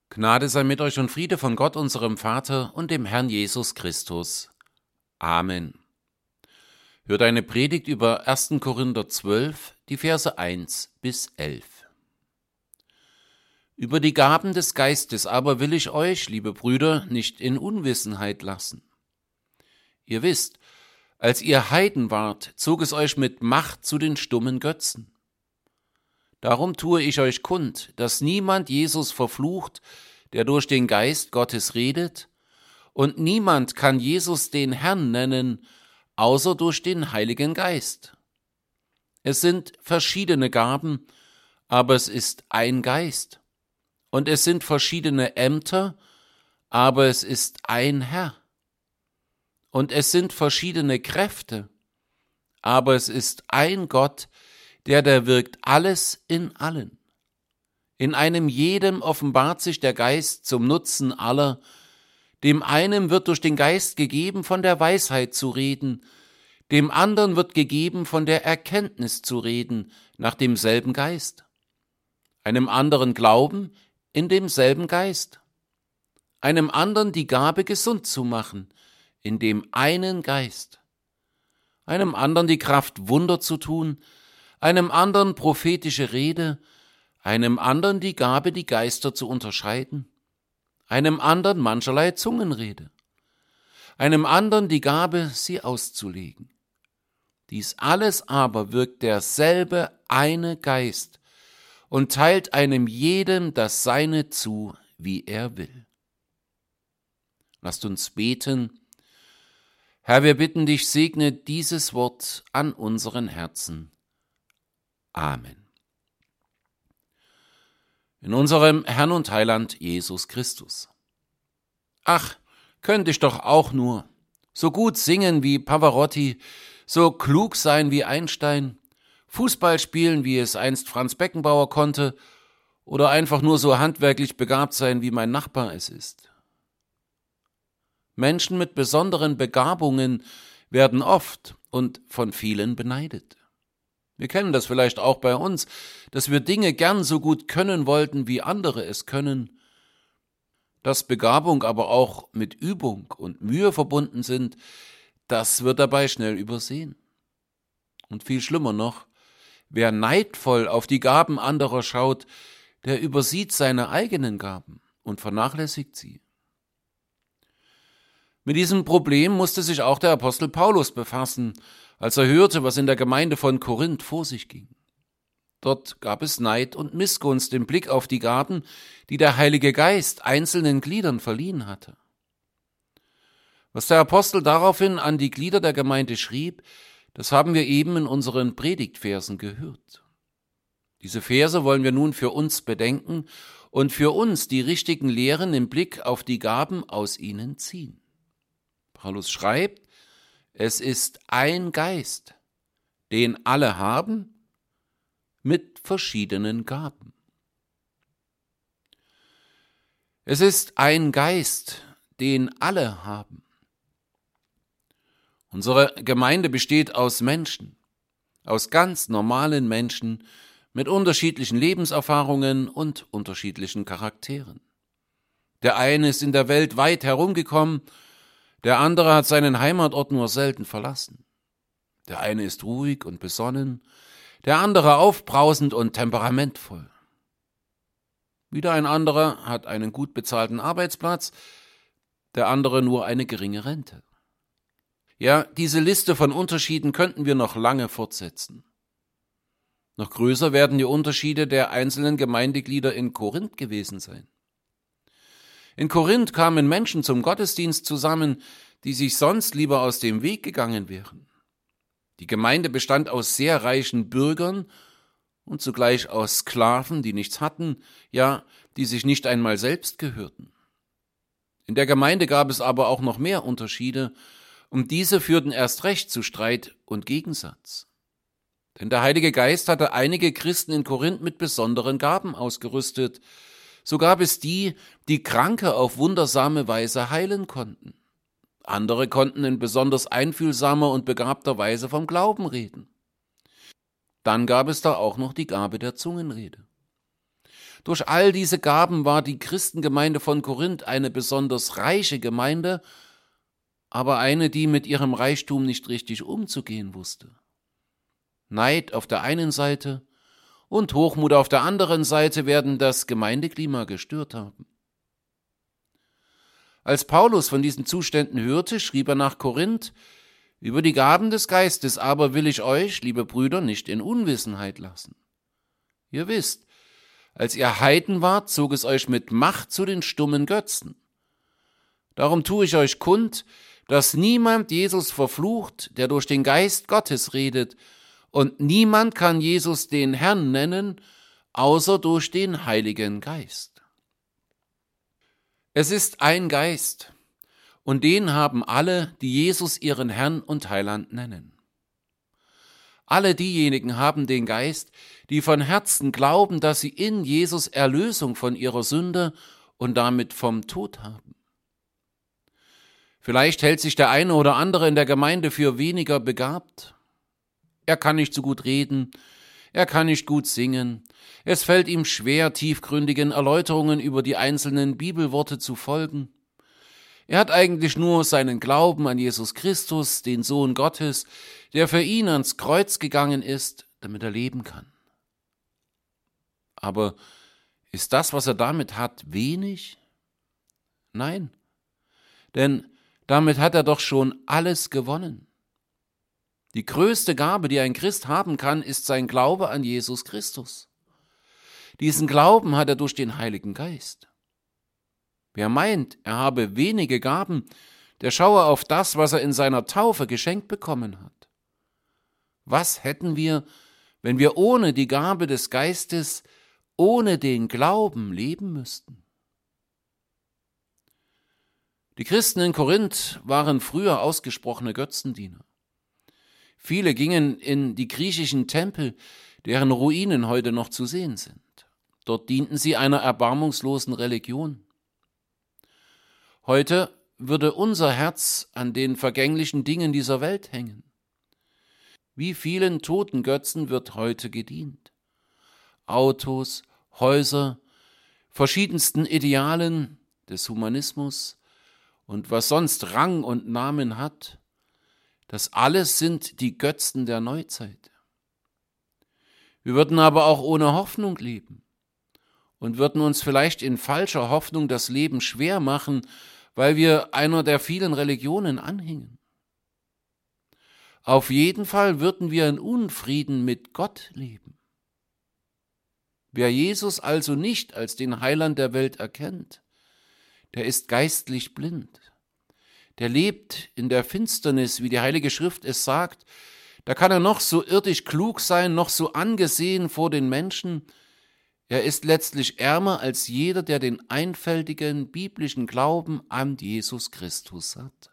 Gnade sei mit euch und Friede von Gott, unserem Vater und dem Herrn Jesus Christus. Amen. Hört eine Predigt über 1. Korinther 12, die Verse 1 bis 11. Über die Gaben des Geistes aber will ich euch, liebe Brüder, nicht in Unwissenheit lassen. Ihr wisst, als ihr Heiden wart, zog es euch mit Macht zu den stummen Götzen. Darum tue ich euch kund, dass niemand Jesus verflucht, der durch den Geist Gottes redet, und niemand kann Jesus den Herrn nennen, außer durch den Heiligen Geist. Es sind verschiedene Gaben, aber es ist ein Geist. Und es sind verschiedene Ämter, aber es ist ein Herr. Und es sind verschiedene Kräfte, aber es ist ein Gott, der wirkt alles in allen. In einem jedem offenbart sich der Geist zum Nutzen aller. Dem einen wird durch den Geist gegeben, von der Weisheit zu reden, dem anderen wird gegeben, von der Erkenntnis zu reden, nach demselben Geist. Einem anderen Glauben in demselben Geist. Einem anderen die Gabe, gesund zu machen, in dem einen Geist. Einem anderen die Kraft, Wunder zu tun, einem anderen prophetische Rede, einem anderen die Gabe, die Geister zu unterscheiden, einem anderen mancherlei Zungenrede, einem anderen die Gabe, sie auszulegen. Dies alles aber wirkt derselbe eine Geist und teilt einem jedem das Seine zu, wie er will. Lasst uns beten. Herr, wir bitten dich, segne dieses Wort an unseren Herzen. Amen. In unserem Herrn und Heiland Jesus Christus. Ach, könnte ich doch auch nur so gut singen wie Pavarotti, so klug sein wie Einstein, Fußball spielen, wie es einst Franz Beckenbauer konnte, oder einfach nur so handwerklich begabt sein, wie mein Nachbar es ist. Menschen mit besonderen Begabungen werden oft und von vielen beneidet. Wir kennen das vielleicht auch bei uns, dass wir Dinge gern so gut können wollten, wie andere es können, dass Begabung aber auch mit Übung und Mühe verbunden sind, das wird dabei schnell übersehen. Und viel schlimmer noch, wer neidvoll auf die Gaben anderer schaut, der übersieht seine eigenen Gaben und vernachlässigt sie. Mit diesem Problem musste sich auch der Apostel Paulus befassen, als er hörte, was in der Gemeinde von Korinth vor sich ging. Dort gab es Neid und Missgunst im Blick auf die Gaben, die der Heilige Geist einzelnen Gliedern verliehen hatte. Was der Apostel daraufhin an die Glieder der Gemeinde schrieb, das haben wir eben in unseren Predigtversen gehört. Diese Verse wollen wir nun für uns bedenken und für uns die richtigen Lehren im Blick auf die Gaben aus ihnen ziehen. Paulus schreibt, es ist ein Geist, den alle haben, mit verschiedenen Gaben. Es ist ein Geist, den alle haben. Unsere Gemeinde besteht aus Menschen, aus ganz normalen Menschen mit unterschiedlichen Lebenserfahrungen und unterschiedlichen Charakteren. Der eine ist in der Welt weit herumgekommen, der andere hat seinen Heimatort nur selten verlassen. Der eine ist ruhig und besonnen, der andere aufbrausend und temperamentvoll. Wieder ein anderer hat einen gut bezahlten Arbeitsplatz, der andere nur eine geringe Rente. Ja, diese Liste von Unterschieden könnten wir noch lange fortsetzen. Noch größer werden die Unterschiede der einzelnen Gemeindeglieder in Korinth gewesen sein. In Korinth kamen Menschen zum Gottesdienst zusammen, die sich sonst lieber aus dem Weg gegangen wären. Die Gemeinde bestand aus sehr reichen Bürgern und zugleich aus Sklaven, die nichts hatten, ja, die sich nicht einmal selbst gehörten. In der Gemeinde gab es aber auch noch mehr Unterschiede, und diese führten erst recht zu Streit und Gegensatz. Denn der Heilige Geist hatte einige Christen in Korinth mit besonderen Gaben ausgerüstet. So gab es die, die Kranke auf wundersame Weise heilen konnten. Andere konnten in besonders einfühlsamer und begabter Weise vom Glauben reden. Dann gab es da auch noch die Gabe der Zungenrede. Durch all diese Gaben war die Christengemeinde von Korinth eine besonders reiche Gemeinde, aber eine, die mit ihrem Reichtum nicht richtig umzugehen wusste. Neid auf der einen Seite und Hochmut auf der anderen Seite werden das Gemeindeklima gestört haben. Als Paulus von diesen Zuständen hörte, schrieb er nach Korinth: Über die Gaben des Geistes aber will ich euch, liebe Brüder, nicht in Unwissenheit lassen. Ihr wisst, als ihr Heiden wart, zog es euch mit Macht zu den stummen Götzen. Darum tue ich euch kund, dass niemand Jesus verflucht, der durch den Geist Gottes redet, und niemand kann Jesus den Herrn nennen, außer durch den Heiligen Geist. Es ist ein Geist, und den haben alle, die Jesus ihren Herrn und Heiland nennen. Alle diejenigen haben den Geist, die von Herzen glauben, dass sie in Jesus Erlösung von ihrer Sünde und damit vom Tod haben. Vielleicht hält sich der eine oder andere in der Gemeinde für weniger begabt. Er kann nicht so gut reden, er kann nicht gut singen, es fällt ihm schwer, tiefgründigen Erläuterungen über die einzelnen Bibelworte zu folgen. Er hat eigentlich nur seinen Glauben an Jesus Christus, den Sohn Gottes, der für ihn ans Kreuz gegangen ist, damit er leben kann. Aber ist das, was er damit hat, wenig? Nein, denn damit hat er doch schon alles gewonnen. Die größte Gabe, die ein Christ haben kann, ist sein Glaube an Jesus Christus. Diesen Glauben hat er durch den Heiligen Geist. Wer meint, er habe wenige Gaben, der schaue auf das, was er in seiner Taufe geschenkt bekommen hat. Was hätten wir, wenn wir ohne die Gabe des Geistes, ohne den Glauben leben müssten? Die Christen in Korinth waren früher ausgesprochene Götzendiener. Viele gingen in die griechischen Tempel, deren Ruinen heute noch zu sehen sind. Dort dienten sie einer erbarmungslosen Religion. Heute würde unser Herz an den vergänglichen Dingen dieser Welt hängen. Wie vielen toten Götzen wird heute gedient? Autos, Häuser, verschiedensten Idealen des Humanismus und was sonst Rang und Namen hat, das alles sind die Götzen der Neuzeit. Wir würden aber auch ohne Hoffnung leben und würden uns vielleicht in falscher Hoffnung das Leben schwer machen, weil wir einer der vielen Religionen anhingen. Auf jeden Fall würden wir in Unfrieden mit Gott leben. Wer Jesus also nicht als den Heiland der Welt erkennt, der ist geistlich blind. Der lebt in der Finsternis, wie die Heilige Schrift es sagt. Da kann er noch so irdisch klug sein, noch so angesehen vor den Menschen. Er ist letztlich ärmer als jeder, der den einfältigen biblischen Glauben an Jesus Christus hat.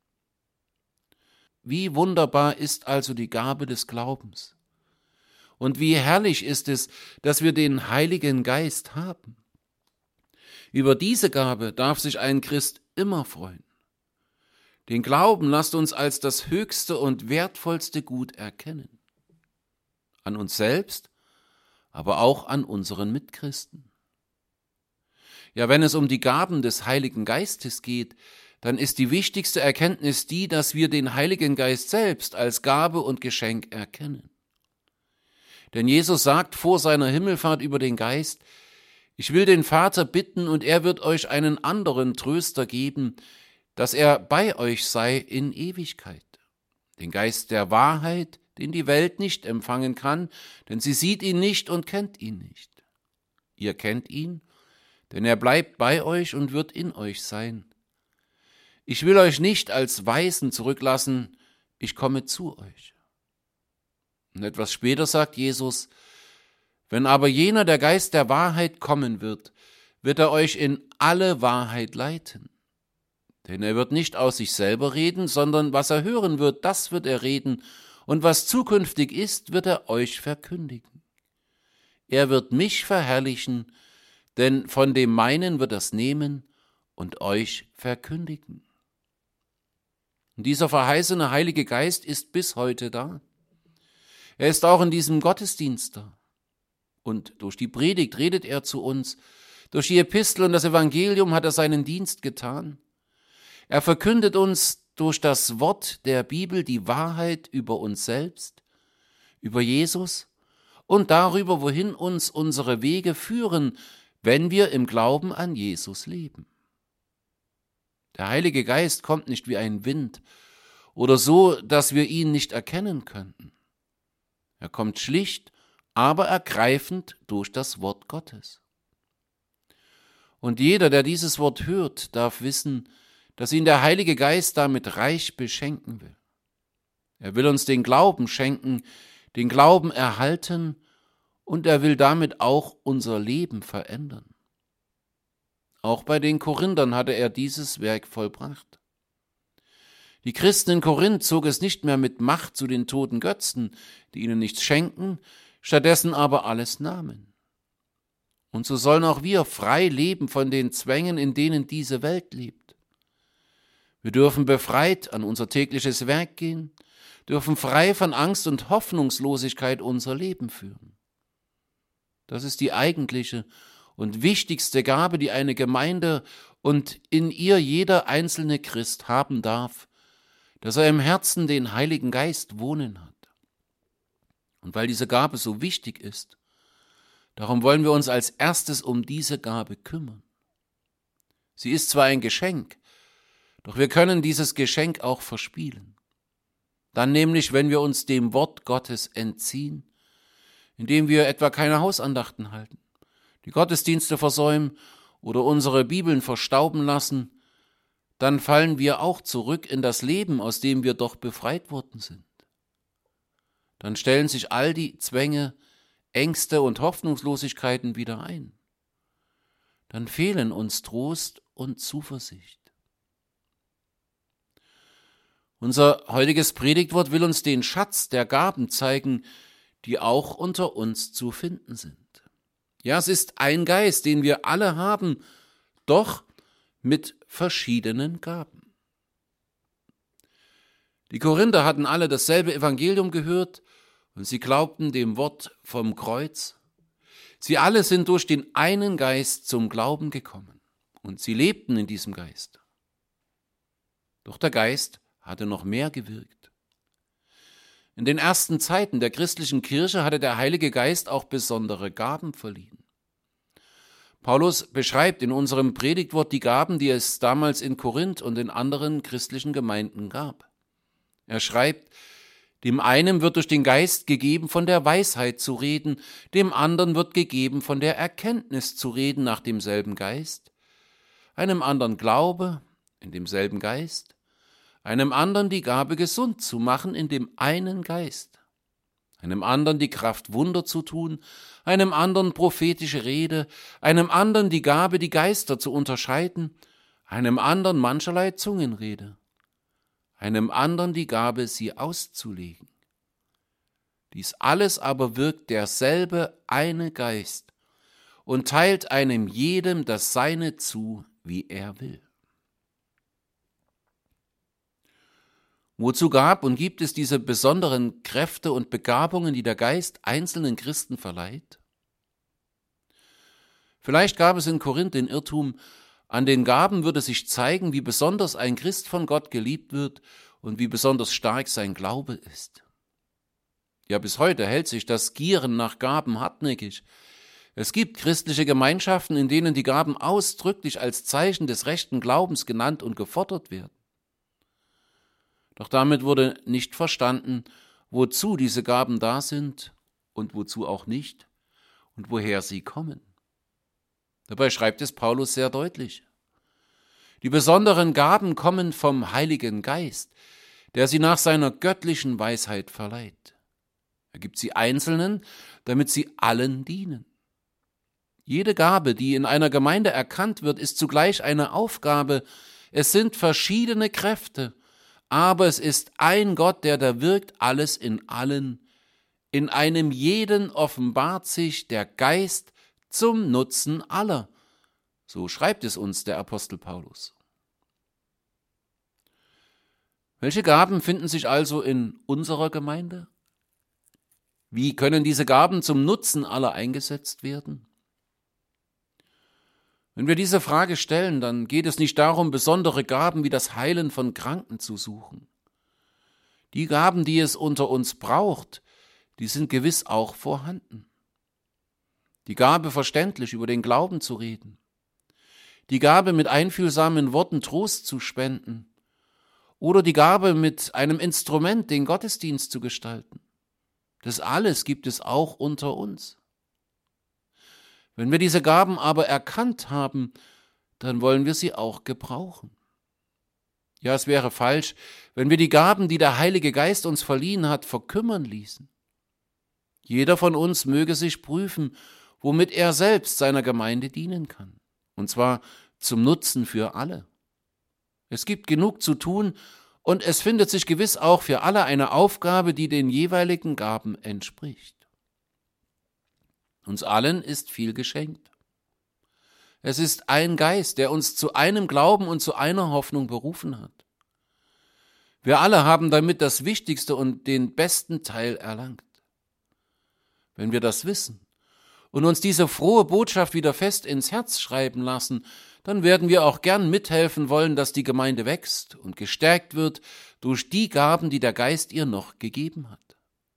Wie wunderbar ist also die Gabe des Glaubens. Und wie herrlich ist es, dass wir den Heiligen Geist haben. Über diese Gabe darf sich ein Christ immer freuen. Den Glauben lasst uns als das höchste und wertvollste Gut erkennen. An uns selbst, aber auch an unseren Mitchristen. Ja, wenn es um die Gaben des Heiligen Geistes geht, dann ist die wichtigste Erkenntnis die, dass wir den Heiligen Geist selbst als Gabe und Geschenk erkennen. Denn Jesus sagt vor seiner Himmelfahrt über den Geist: Ich will den Vater bitten, und er wird euch einen anderen Tröster geben, dass er bei euch sei in Ewigkeit. Den Geist der Wahrheit, den die Welt nicht empfangen kann, denn sie sieht ihn nicht und kennt ihn nicht. Ihr kennt ihn, denn er bleibt bei euch und wird in euch sein. Ich will euch nicht als Waisen zurücklassen, ich komme zu euch. Und etwas später sagt Jesus: Wenn aber jener, der Geist der Wahrheit, kommen wird, wird er euch in alle Wahrheit leiten. Denn er wird nicht aus sich selber reden, sondern was er hören wird, das wird er reden, und was zukünftig ist, wird er euch verkündigen. Er wird mich verherrlichen, denn von dem meinen wird er's nehmen und euch verkündigen. Und dieser verheißene Heilige Geist ist bis heute da. Er ist auch in diesem Gottesdienst da. Und durch die Predigt redet er zu uns. Durch die Epistel und das Evangelium hat er seinen Dienst getan. Er verkündet uns durch das Wort der Bibel die Wahrheit über uns selbst, über Jesus und darüber, wohin uns unsere Wege führen, wenn wir im Glauben an Jesus leben. Der Heilige Geist kommt nicht wie ein Wind oder so, dass wir ihn nicht erkennen könnten. Er kommt schlicht, aber ergreifend durch das Wort Gottes. Und jeder, der dieses Wort hört, darf wissen, dass ihn der Heilige Geist damit reich beschenken will. Er will uns den Glauben schenken, den Glauben erhalten und er will damit auch unser Leben verändern. Auch bei den Korinthern hatte er dieses Werk vollbracht. Die Christen in Korinth zogen es nicht mehr mit Macht zu den toten Götzen, die ihnen nichts schenken, stattdessen aber alles nahmen. Und so sollen auch wir frei leben von den Zwängen, in denen diese Welt lebt. Wir dürfen befreit an unser tägliches Werk gehen, dürfen frei von Angst und Hoffnungslosigkeit unser Leben führen. Das ist die eigentliche und wichtigste Gabe, die eine Gemeinde und in ihr jeder einzelne Christ haben darf, dass er im Herzen den Heiligen Geist wohnen hat. Und weil diese Gabe so wichtig ist, darum wollen wir uns als erstes um diese Gabe kümmern. Sie ist zwar ein Geschenk, doch wir können dieses Geschenk auch verspielen. Dann nämlich, wenn wir uns dem Wort Gottes entziehen, indem wir etwa keine Hausandachten halten, die Gottesdienste versäumen oder unsere Bibeln verstauben lassen, dann fallen wir auch zurück in das Leben, aus dem wir doch befreit worden sind. Dann stellen sich all die Zwänge, Ängste und Hoffnungslosigkeiten wieder ein. Dann fehlen uns Trost und Zuversicht. Unser heutiges Predigtwort will uns den Schatz der Gaben zeigen, die auch unter uns zu finden sind. Ja, es ist ein Geist, den wir alle haben, doch mit verschiedenen Gaben. Die Korinther hatten alle dasselbe Evangelium gehört und sie glaubten dem Wort vom Kreuz. Sie alle sind durch den einen Geist zum Glauben gekommen und sie lebten in diesem Geist. Doch der Geist hatte noch mehr gewirkt. In den ersten Zeiten der christlichen Kirche hatte der Heilige Geist auch besondere Gaben verliehen. Paulus beschreibt in unserem Predigtwort die Gaben, die es damals in Korinth und in anderen christlichen Gemeinden gab. Er schreibt, dem einen wird durch den Geist gegeben, von der Weisheit zu reden, dem anderen wird gegeben, von der Erkenntnis zu reden nach demselben Geist, einem anderen Glaube in demselben Geist, einem anderen die Gabe, gesund zu machen in dem einen Geist, einem anderen die Kraft, Wunder zu tun, einem anderen prophetische Rede, einem anderen die Gabe, die Geister zu unterscheiden, einem anderen mancherlei Zungenrede, einem anderen die Gabe, sie auszulegen. Dies alles aber wirkt derselbe eine Geist und teilt einem jedem das Seine zu, wie er will. Wozu gab und gibt es diese besonderen Kräfte und Begabungen, die der Geist einzelnen Christen verleiht? Vielleicht gab es in Korinth den Irrtum, an den Gaben würde sich zeigen, wie besonders ein Christ von Gott geliebt wird und wie besonders stark sein Glaube ist. Ja, bis heute hält sich das Gieren nach Gaben hartnäckig. Es gibt christliche Gemeinschaften, in denen die Gaben ausdrücklich als Zeichen des rechten Glaubens genannt und gefordert werden. Doch damit wurde nicht verstanden, wozu diese Gaben da sind und wozu auch nicht und woher sie kommen. Dabei schreibt es Paulus sehr deutlich. Die besonderen Gaben kommen vom Heiligen Geist, der sie nach seiner göttlichen Weisheit verleiht. Er gibt sie Einzelnen, damit sie allen dienen. Jede Gabe, die in einer Gemeinde erkannt wird, ist zugleich eine Aufgabe. Es sind verschiedene Kräfte, aber es ist ein Gott, der da wirkt, alles in allen. In einem jeden offenbart sich der Geist zum Nutzen aller. So schreibt es uns der Apostel Paulus. Welche Gaben finden sich also in unserer Gemeinde? Wie können diese Gaben zum Nutzen aller eingesetzt werden? Wenn wir diese Frage stellen, dann geht es nicht darum, besondere Gaben wie das Heilen von Kranken zu suchen. Die Gaben, die es unter uns braucht, die sind gewiss auch vorhanden. Die Gabe, verständlich über den Glauben zu reden. Die Gabe, mit einfühlsamen Worten Trost zu spenden. Oder die Gabe, mit einem Instrument den Gottesdienst zu gestalten. Das alles gibt es auch unter uns. Wenn wir diese Gaben aber erkannt haben, dann wollen wir sie auch gebrauchen. Ja, es wäre falsch, wenn wir die Gaben, die der Heilige Geist uns verliehen hat, verkümmern ließen. Jeder von uns möge sich prüfen, womit er selbst seiner Gemeinde dienen kann. Und zwar zum Nutzen für alle. Es gibt genug zu tun und es findet sich gewiss auch für alle eine Aufgabe, die den jeweiligen Gaben entspricht. Uns allen ist viel geschenkt. Es ist ein Geist, der uns zu einem Glauben und zu einer Hoffnung berufen hat. Wir alle haben damit das Wichtigste und den besten Teil erlangt. Wenn wir das wissen und uns diese frohe Botschaft wieder fest ins Herz schreiben lassen, dann werden wir auch gern mithelfen wollen, dass die Gemeinde wächst und gestärkt wird durch die Gaben, die der Geist ihr noch gegeben hat.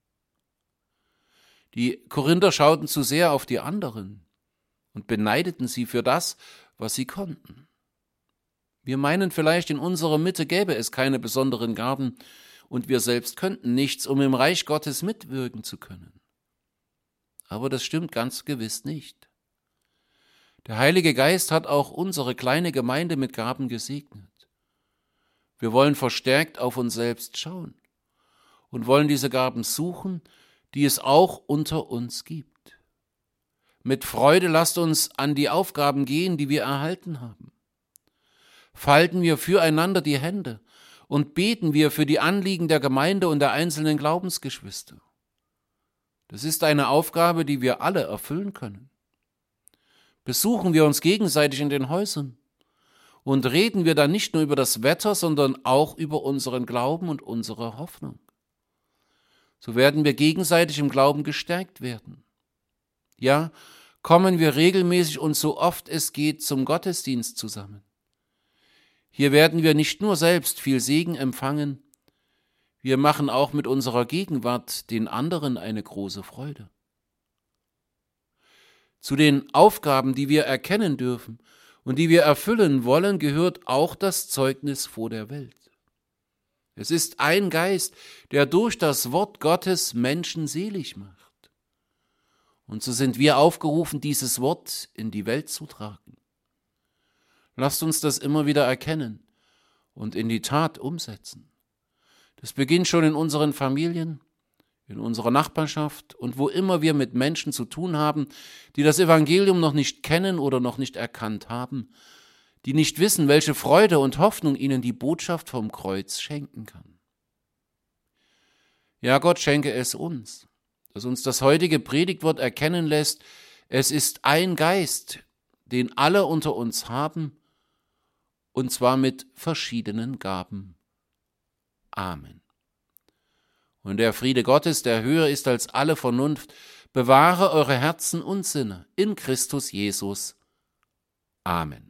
Die Korinther schauten zu sehr auf die anderen und beneideten sie für das, was sie konnten. Wir meinen vielleicht, in unserer Mitte gäbe es keine besonderen Gaben und wir selbst könnten nichts, um im Reich Gottes mitwirken zu können. Aber das stimmt ganz gewiss nicht. Der Heilige Geist hat auch unsere kleine Gemeinde mit Gaben gesegnet. Wir wollen verstärkt auf uns selbst schauen und wollen diese Gaben suchen, die es auch unter uns gibt. Mit Freude lasst uns an die Aufgaben gehen, die wir erhalten haben. Falten wir füreinander die Hände und beten wir für die Anliegen der Gemeinde und der einzelnen Glaubensgeschwister. Das ist eine Aufgabe, die wir alle erfüllen können. Besuchen wir uns gegenseitig in den Häusern und reden wir dann nicht nur über das Wetter, sondern auch über unseren Glauben und unsere Hoffnung. So werden wir gegenseitig im Glauben gestärkt werden. Ja, kommen wir regelmäßig und so oft es geht zum Gottesdienst zusammen. Hier werden wir nicht nur selbst viel Segen empfangen, wir machen auch mit unserer Gegenwart den anderen eine große Freude. Zu den Aufgaben, die wir erkennen dürfen und die wir erfüllen wollen, gehört auch das Zeugnis vor der Welt. Es ist ein Geist, der durch das Wort Gottes Menschen selig macht. Und so sind wir aufgerufen, dieses Wort in die Welt zu tragen. Lasst uns das immer wieder erkennen und in die Tat umsetzen. Das beginnt schon in unseren Familien, in unserer Nachbarschaft und wo immer wir mit Menschen zu tun haben, die das Evangelium noch nicht kennen oder noch nicht erkannt haben, die nicht wissen, welche Freude und Hoffnung ihnen die Botschaft vom Kreuz schenken kann. Ja, Gott schenke es uns, dass uns das heutige Predigtwort erkennen lässt, es ist ein Geist, den alle unter uns haben, und zwar mit verschiedenen Gaben. Amen. Und der Friede Gottes, der höher ist als alle Vernunft, bewahre eure Herzen und Sinne in Christus Jesus. Amen.